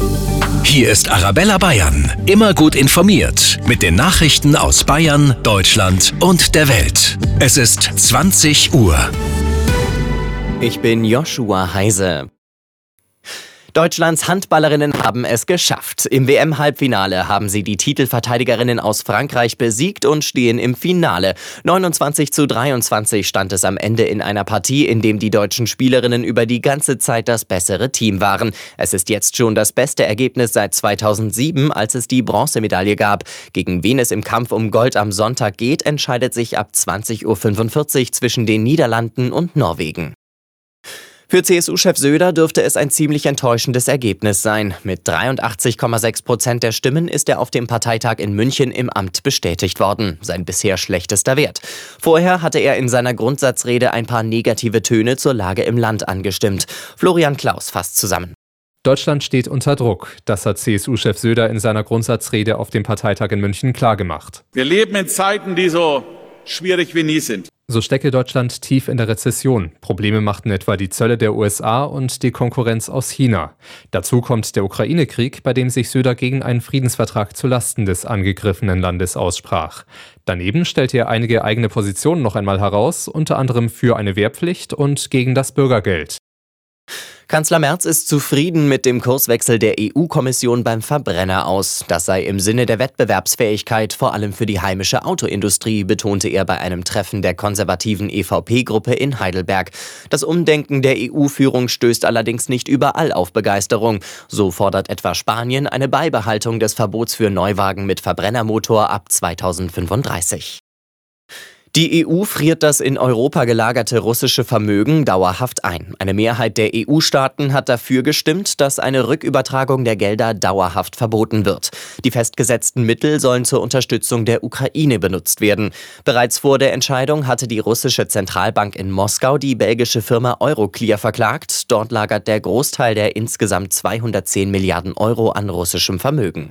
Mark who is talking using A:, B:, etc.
A: Hier ist Arabella Bayern, immer gut informiert mit den Nachrichten aus Bayern, Deutschland und der Welt. Es ist 20 Uhr.
B: Ich bin Joshua Heise. Deutschlands Handballerinnen haben es geschafft. Im WM-Halbfinale haben sie die Titelverteidigerinnen aus Frankreich besiegt und stehen im Finale. 29:23 stand es am Ende in einer Partie, in dem die deutschen Spielerinnen über die ganze Zeit das bessere Team waren. Es ist jetzt schon das beste Ergebnis seit 2007, als es die Bronzemedaille gab. Gegen wen es im Kampf um Gold am Sonntag geht, entscheidet sich ab 20:45 Uhr zwischen den Niederlanden und Norwegen. Für CSU-Chef Söder dürfte es ein ziemlich enttäuschendes Ergebnis sein. Mit 83,6% der Stimmen ist er auf dem Parteitag in München im Amt bestätigt worden. Sein bisher schlechtester Wert. Vorher hatte er in seiner Grundsatzrede ein paar negative Töne zur Lage im Land angestimmt. Florian Klaus fasst zusammen.
C: Deutschland steht unter Druck. Das hat CSU-Chef Söder in seiner Grundsatzrede auf dem Parteitag in München klargemacht.
D: Wir leben in Zeiten, die so schwierig wie nie sind.
C: So stecke Deutschland tief in der Rezession. Probleme machten etwa die Zölle der USA und die Konkurrenz aus China. Dazu kommt der Ukraine-Krieg, bei dem sich Söder gegen einen Friedensvertrag zulasten des angegriffenen Landes aussprach. Daneben stellte er einige eigene Positionen noch einmal heraus, unter anderem für eine Wehrpflicht und gegen das Bürgergeld.
B: Kanzler Merz ist zufrieden mit dem Kurswechsel der EU-Kommission beim Verbrenner aus. Das sei im Sinne der Wettbewerbsfähigkeit, vor allem für die heimische Autoindustrie, betonte er bei einem Treffen der konservativen EVP-Gruppe in Heidelberg. Das Umdenken der EU-Führung stößt allerdings nicht überall auf Begeisterung. So fordert etwa Spanien eine Beibehaltung des Verbots für Neuwagen mit Verbrennermotor ab 2035. Die EU friert das in Europa gelagerte russische Vermögen dauerhaft ein. Eine Mehrheit der EU-Staaten hat dafür gestimmt, dass eine Rückübertragung der Gelder dauerhaft verboten wird. Die festgesetzten Mittel sollen zur Unterstützung der Ukraine benutzt werden. Bereits vor der Entscheidung hatte die russische Zentralbank in Moskau die belgische Firma Euroclear verklagt. Dort lagert der Großteil der insgesamt 210 Milliarden Euro an russischem Vermögen.